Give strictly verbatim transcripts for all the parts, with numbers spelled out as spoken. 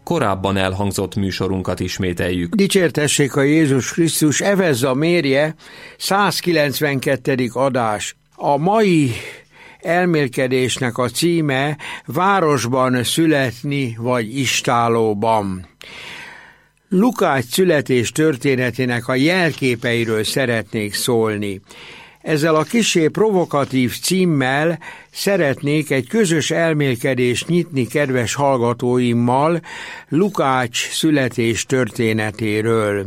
korábban elhangzott műsorunkat ismételjük. Dicsértessék a Jézus Krisztus, Evezza mérje, százkilencvenkettedik adás. A mai elmélkedésnek a címe Városban születni vagy istállóban. Lukács születés történetének a jelképeiről szeretnék szólni. Ezzel a kissé provokatív címmel szeretnék egy közös elmélkedést nyitni kedves hallgatóimmal Lukács születés történetéről.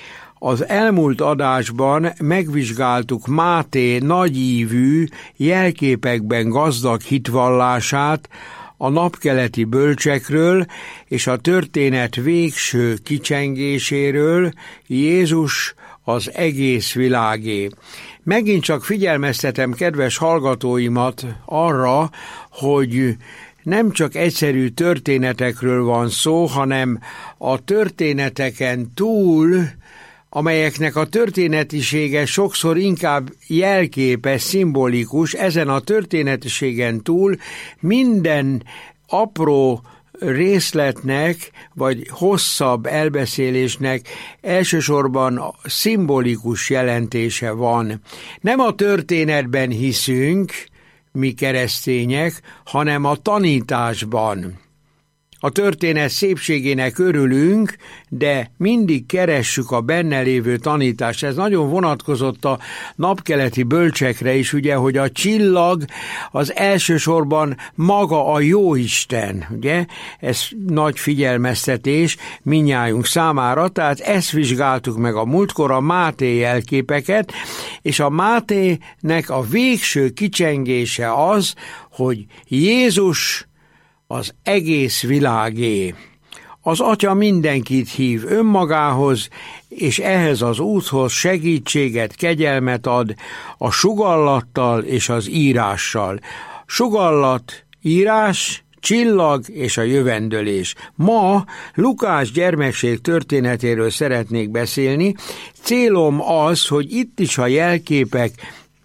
Az elmúlt adásban megvizsgáltuk Máté nagyívű, jelképekben gazdag hitvallását, a napkeleti bölcsekről és a történet végső kicsengéséről, Jézus az egész világé. Megint csak figyelmeztetem kedves hallgatóimat arra, hogy nem csak egyszerű történetekről van szó, hanem a történeteken túl, amelyeknek a történetisége sokszor inkább jelképes, szimbolikus, ezen a történetiségen túl minden apró részletnek, vagy hosszabb elbeszélésnek elsősorban szimbolikus jelentése van. Nem a történetben hiszünk, mi keresztények, hanem a tanításban. A történet szépségének örülünk, de mindig keressük a benne lévő tanítást. Ez nagyon vonatkozott a napkeleti bölcsekre is, ugye, hogy a csillag az elsősorban maga a Jóisten, ugye? Ez nagy figyelmeztetés mindnyájunk számára, tehát ezt vizsgáltuk meg a múltkor, a Máté jelképeket, és a Mátének a végső kicsengése az, hogy Jézus az egész világé. Az Atya mindenkit hív önmagához, és ehhez az úthoz segítséget, kegyelmet ad a sugallattal és az írással. Sugallat, írás, csillag és a jövendőlés. Ma Lukács gyermekség történetéről szeretnék beszélni. Célom az, hogy itt is a jelképek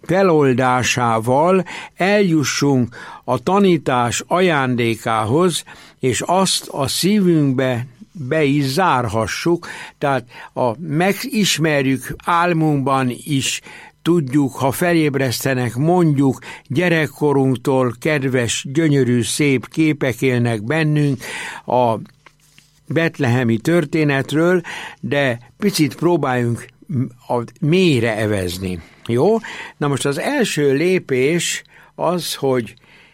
feloldásával eljussunk a tanítás ajándékához, és azt a szívünkbe be is zárhassuk, tehát a megismerjük álmunkban is, tudjuk, ha felébresztenek, mondjuk, gyerekkorunktól kedves, gyönyörű, szép képek élnek bennünk a betlehemi történetről, de picit próbáljunk a mélyre evezni. Jó? Na most az első lépés az, hogy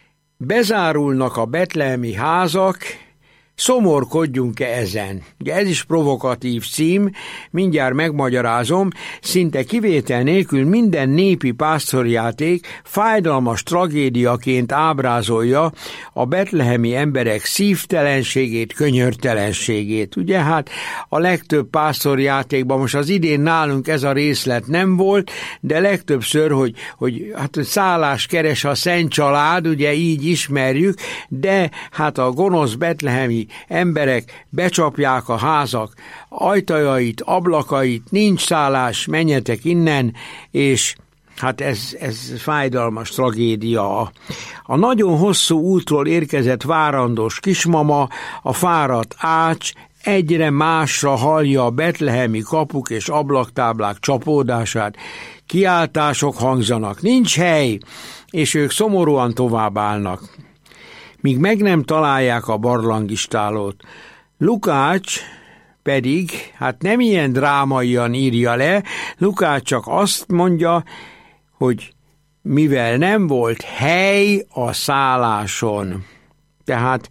bezárulnak a betlehemi házak, szomorkodjunk-e ezen? Ugye ez is provokatív cím, mindjárt megmagyarázom, szinte kivétel nélkül minden népi pásztorjáték fájdalmas tragédiaként ábrázolja a betlehemi emberek szívtelenségét, könyörtelenségét. Ugye hát a legtöbb pásztorjátékban, most az idén nálunk ez a részlet nem volt, de legtöbbször, hogy, hogy hát szállás keres a Szent Család, ugye így ismerjük, de hát a gonosz betlehemi emberek becsapják a házak ajtajait, ablakait, nincs szállás, menjetek innen, és hát ez, ez fájdalmas tragédia. A nagyon hosszú útról érkezett várandós kismama, a fáradt ács egyre másra hallja a betlehemi kapuk és ablaktáblák csapódását, kiáltások hangzanak, nincs hely, és ők szomorúan továbbállnak, míg meg nem találják a barlangistálót. Lukács pedig, hát nem ilyen drámaian írja le, Lukács csak azt mondja, hogy mivel nem volt hely a szálláson. Tehát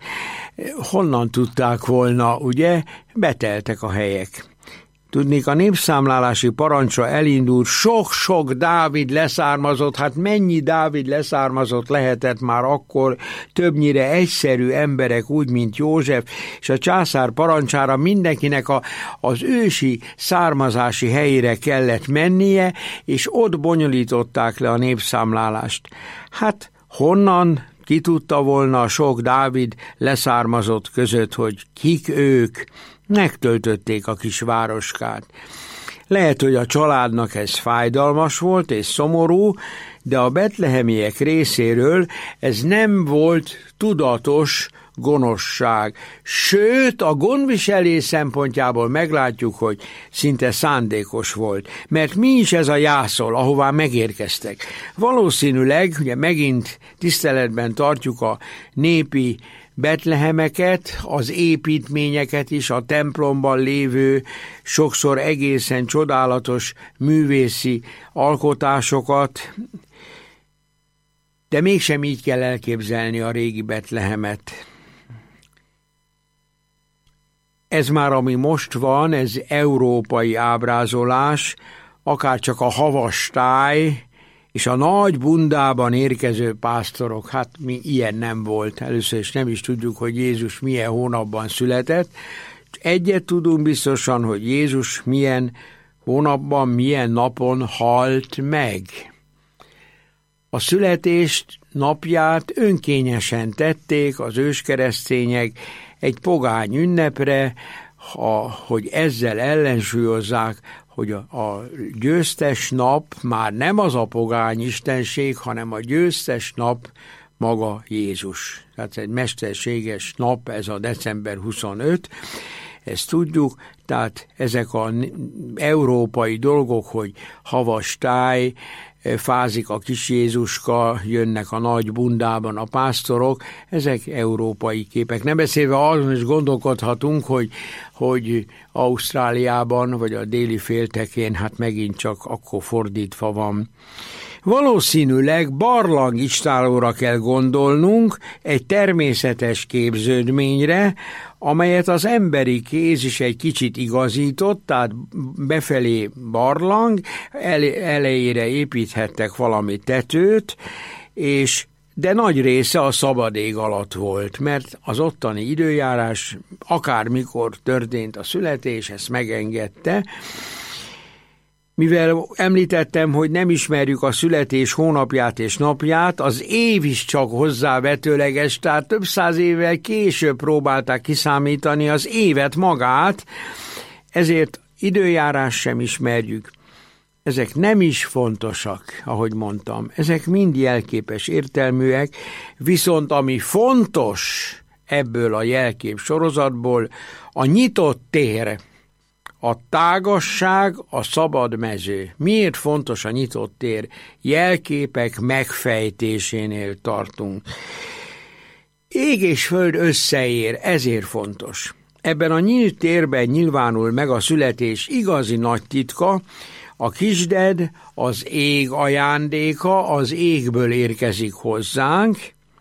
honnan tudták volna, ugye? Beteltek a helyek. Tudnék, a népszámlálási parancsra elindult, sok-sok Dávid leszármazott, hát mennyi Dávid leszármazott lehetett már akkor, többnyire egyszerű emberek, úgy, mint József, és a császár parancsára mindenkinek a, az ősi származási helyére kellett mennie, és ott bonyolították le a népszámlálást. Hát honnan ki tudta volna a sok Dávid leszármazott között, hogy kik ők? Megtöltötték a kis városkát. Lehet, hogy a családnak ez fájdalmas volt és szomorú, de a betlehemiek részéről ez nem volt tudatos gonoszság. Sőt, a gondviselés szempontjából meglátjuk, hogy szinte szándékos volt. Mert mi is ez a jászol, ahová megérkeztek? Valószínűleg, ugye megint tiszteletben tartjuk a népi Betlehemeket, az építményeket is, a templomban lévő, sokszor egészen csodálatos művészi alkotásokat, de mégsem így kell elképzelni a régi Betlehemet. Ez már, ami most van, ez európai ábrázolás, akár csak a havastáj, és a nagy bundában érkező pásztorok, hát mi ilyen nem volt. Először is nem is tudjuk, hogy Jézus milyen hónapban született. Egyet tudunk biztosan, hogy Jézus milyen hónapban, milyen napon halt meg. A születést napját önkényesen tették az őskeresztények egy pogány ünnepre, ha, hogy ezzel ellensúlyozzák, hogy a, a győztes nap már nem az a pogány istenség, hanem a győztes nap maga Jézus. Tehát egy mesterséges nap, ez a december huszonötödike, ezt tudjuk, tehát ezek az európai dolgok, hogy havas táj, fázik a kis Jézuska, jönnek a nagy bundában a pásztorok, ezek európai képek. Nem beszélve azon is gondolkodhatunk, hogy, hogy Ausztráliában, vagy a déli féltekén, hát megint csak akkor fordítva van. Valószínűleg barlangistálóra kell gondolnunk, egy természetes képződményre, amelyet az emberi kéz is egy kicsit igazított, tehát befelé barlang, elejére építhettek valami tetőt, és de nagy része a szabad ég alatt volt, mert az ottani időjárás akármikor történt a születés, ezt megengedte. Mivel említettem, hogy nem ismerjük a születés hónapját és napját, az év is csak hozzávetőleges, tehát több száz évvel később próbálták kiszámítani az évet magát, ezért időjárás sem ismerjük. Ezek nem is fontosak, ahogy mondtam, ezek mind jelképes értelműek, viszont ami fontos ebből a jelkép sorozatból, a nyitott tér, a tágasság, a szabad mező. Miért fontos a nyitott tér? Jelképek megfejtésénél tartunk. Ég és föld összeér, ezért fontos. Ebben a nyílt térben nyilvánul meg a születés igazi nagy titka, a kisded, az ég ajándéka, az égből érkezik hozzánk,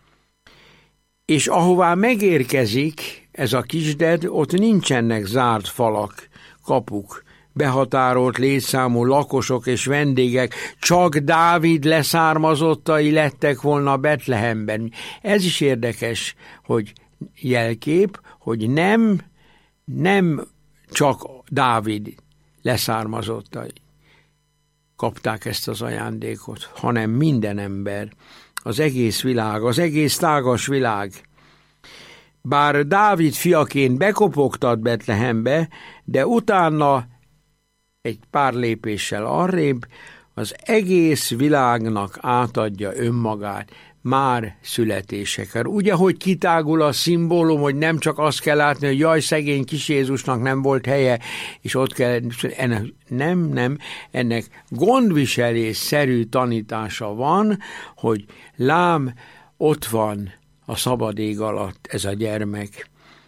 és ahová megérkezik ez a kisded, ott nincsenek zárt falak, kapuk, behatárolt létszámú lakosok és vendégek, csak Dávid leszármazottai lettek volna Betlehemben. Ez is érdekes, hogy jelkép, hogy nem, nem csak Dávid leszármazottai kapták ezt az ajándékot, hanem minden ember, az egész világ, az egész tágas világ. Bár Dávid fiaként bekopogtat Betlehembe, de utána egy pár lépéssel arrébb az egész világnak átadja önmagát, már születésekor. Ugye, hogy kitágul a szimbólum, hogy nem csak azt kell látni, hogy jaj, szegény kis Jézusnak nem volt helye, és ott kell, ennek, nem, nem, ennek gondviselésszerű tanítása van, hogy lám, ott van a szabad ég alatt ez a gyermek.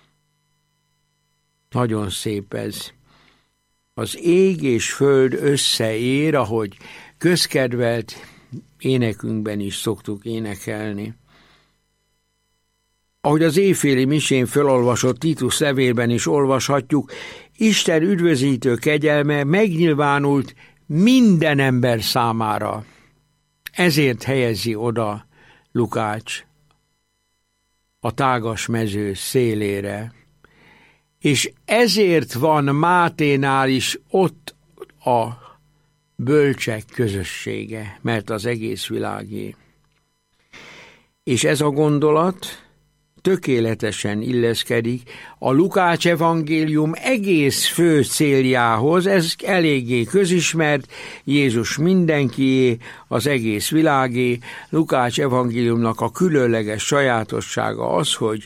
Nagyon szép ez. Az ég és föld összeér, ahogy közkedvelt énekünkben is szoktuk énekelni. Ahogy az éjféli misén felolvasott Títus levélben is olvashatjuk, Isten üdvözítő kegyelme megnyilvánult minden ember számára. Ezért helyezi oda Lukács a tágas mező szélére. És ezért van Máténál is ott a bölcsek közössége, mert az egész világé. És ez a gondolat tökéletesen illeszkedik a Lukács evangélium egész fő céljához, ez eléggé közismert, Jézus mindenkié, az egész világé. Lukács evangéliumnak a különleges sajátossága az, hogy,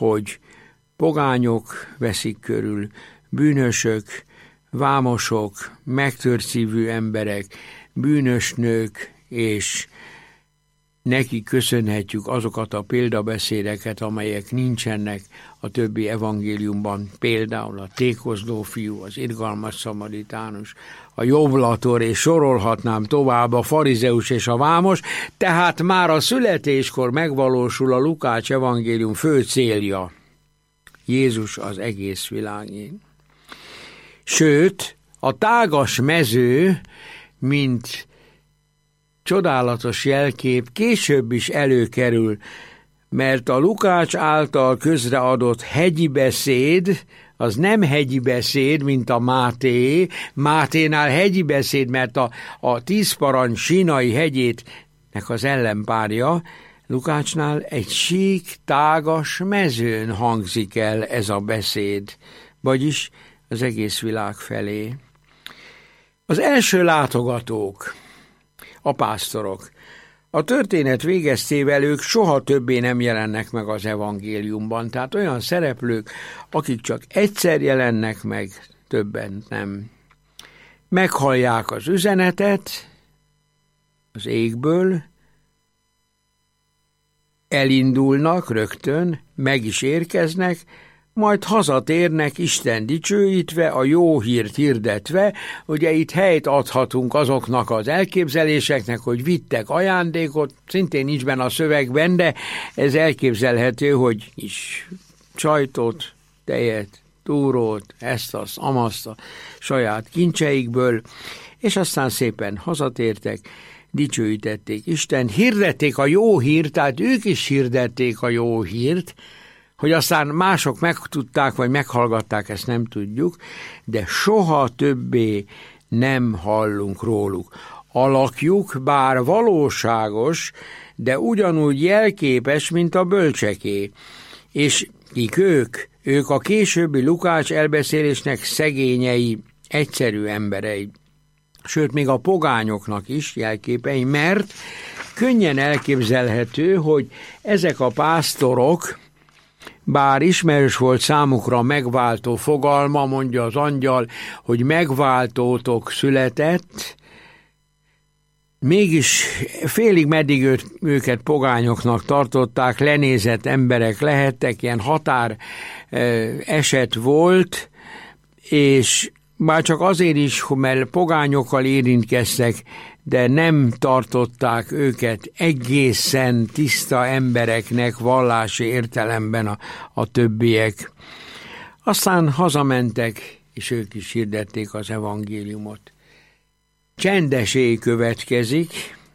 hogy pogányok veszik körül, bűnösök, vámosok, megtört szívű emberek, bűnös nők, és neki köszönhetjük azokat a példabeszédeket, amelyek nincsenek a többi evangéliumban, például a tékozló fiú, az irgalmas szamaritánus, a jobblator, és sorolhatnám tovább, a farizeus és a vámos, tehát már a születéskor megvalósul a Lukács evangélium fő célja, Jézus az egész világén. Sőt, a tágas mező, mint csodálatos jelkép később is előkerül, mert a Lukács által közreadott hegyi beszéd, az nem hegyi beszéd, mint a Máté. Máténál hegyi beszéd, mert a, a tíz parancs Sínai hegyétnek az ellenpárja, Lukácsnál egy sík, tágas mezőn hangzik el ez a beszéd, vagyis az egész világ felé. Az első látogatók, a pásztorok. A történet végeztével ők soha többé nem jelennek meg az evangéliumban, tehát olyan szereplők, akik csak egyszer jelennek meg, többen nem. Meghallják az üzenetet az égből, elindulnak rögtön, meg is érkeznek, majd hazatérnek Isten dicsőítve, a jó hírt hirdetve. Ugye itt helyt adhatunk azoknak az elképzeléseknek, hogy vittek ajándékot, szintén nincs benne a szövegben, de ez elképzelhető, hogy is sajtot, tejet, túrót, ezt, azt, amazt a saját kincseikből, és aztán szépen hazatértek, dicsőítették Isten, hirdették a jó hírt, tehát ők is hirdették a jó hírt, hogy aztán mások megtudták, vagy meghallgatták, ezt nem tudjuk, de soha többé nem hallunk róluk. Alakjuk bár valóságos, de ugyanúgy jelképes, mint a bölcseké. És kik ők? Ők a későbbi Lukács elbeszélésnek szegényei, egyszerű emberei. Sőt, még a pogányoknak is jelképei, mert könnyen elképzelhető, hogy ezek a pásztorok, bár ismerős volt számukra a megváltó fogalma, mondja az angyal, hogy megváltótok született, mégis félig meddig őt, őket pogányoknak tartották, lenézett emberek lehettek, ilyen határ eset volt, és már csak azért is, mert pogányokkal érintkeztek, de nem tartották őket egészen tiszta embereknek, vallási értelemben a, a többiek. Aztán hazamentek, és ők is hirdették az evangéliumot. Csendes éj következik,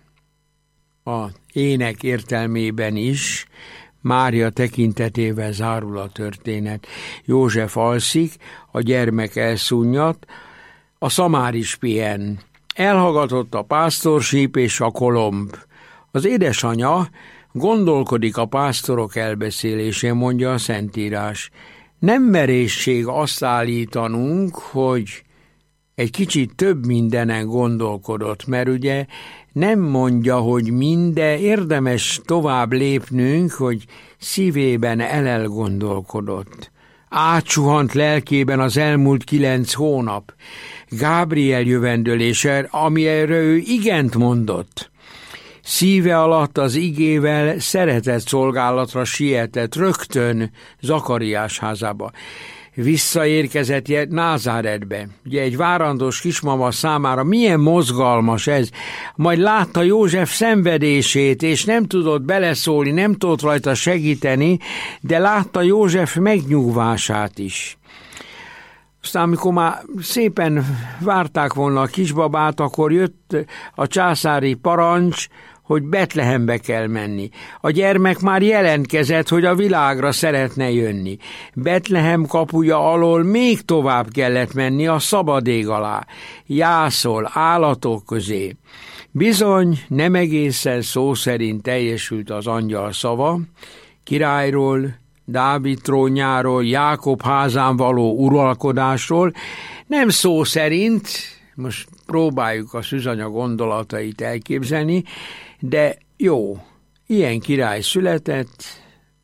a ének értelmében is, Mária tekintetével zárul a történet. József alszik, a gyermek elszúnnyad, a szamár is pihen. Elhallgatott a pásztorsíp és a kolomb. Az édesanya gondolkodik a pásztorok elbeszélésén, mondja a Szentírás. Nem merészség azt állítanunk, hogy egy kicsit több mindenen gondolkodott, mert ugye nem mondja, hogy minden, érdemes tovább lépnünk, hogy szívében elelgondolkodott. Átsuhant lelkében az elmúlt kilenc hónap. Gábriel jövendőlése, amire ő igent mondott. Szíve alatt az igével szeretett szolgálatra sietett rögtön Zakariás házába. Visszaérkezett Názáretbe. Ugye egy várandós kismama számára milyen mozgalmas ez. Majd látta József szenvedését, és nem tudott beleszólni, nem tudott rajta segíteni, de látta József megnyugvását is. Aztán, amikor már szépen várták volna a kisbabát, akkor jött a császári parancs, hogy Betlehembe kell menni. A gyermek már jelentkezett, hogy a világra szeretne jönni. Betlehem kapuja alól még tovább kellett menni a szabad ég alá. Jászol, állatok közé. Bizony, nem egészen szó szerint teljesült az angyal szava. Királyról, Dávid trónjáról, Jákob házán való uralkodásról, nem szó szerint, most próbáljuk a Szűzanya gondolatait elképzelni, de jó, ilyen király született,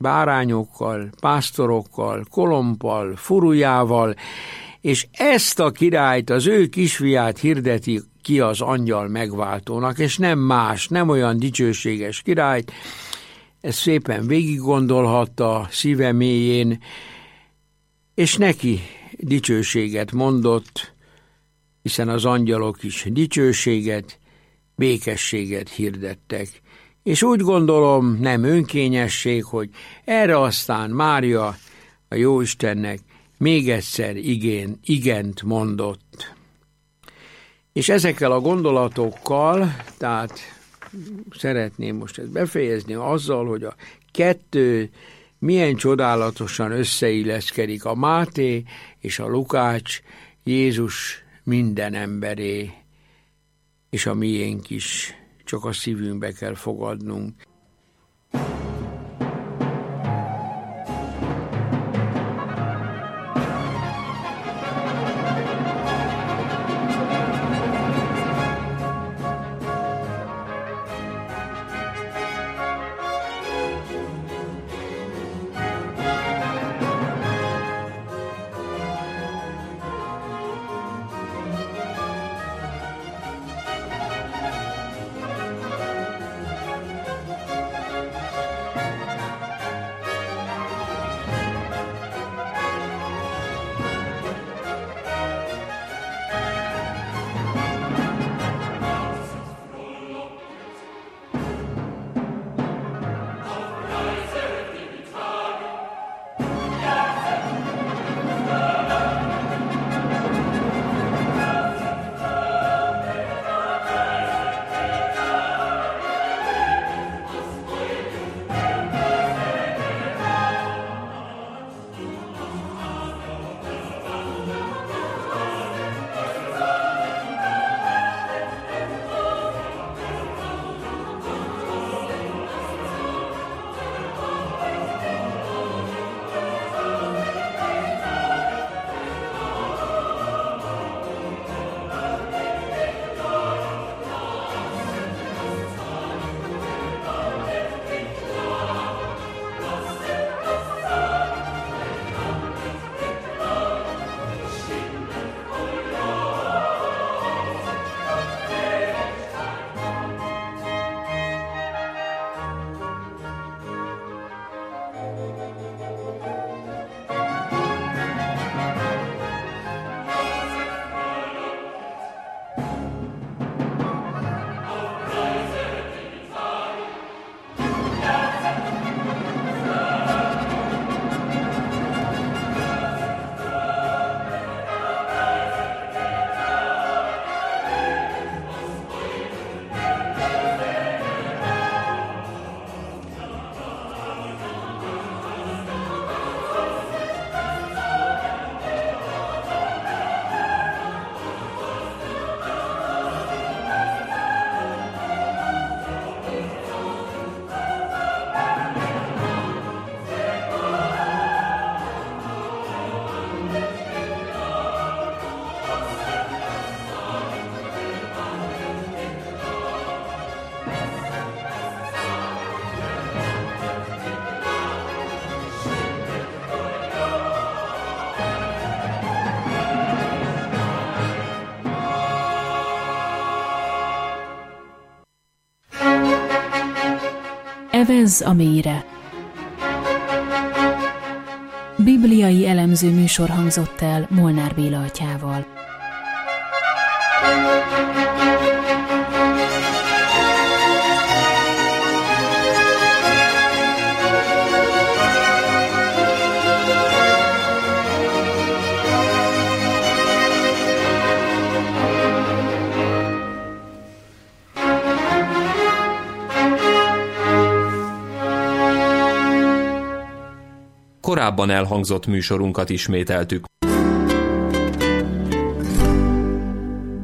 bárányokkal, pásztorokkal, kolompal, furujával, és ezt a királyt, az ő kisfiát hirdeti ki az angyal megváltónak, és nem más, nem olyan dicsőséges királyt. Ezt szépen végig gondolhatta szíve mélyén, és neki dicsőséget mondott, hiszen az angyalok is dicsőséget, békességet hirdettek. És úgy gondolom, nem önkényesség, hogy erre aztán Mária a Jóistennek még egyszer igén, igent mondott. És ezekkel a gondolatokkal, tehát szeretném most ezt befejezni azzal, hogy a kettő milyen csodálatosan összeilleszkedik, a Máté és a Lukács, Jézus minden emberé, és a miénk is, csak a szívünkbe kell fogadnunk. Evezz a mélyre. Bibliai elemző műsor hangzott el Molnár Béla atyával. Korábban elhangzott műsorunkat ismételtük.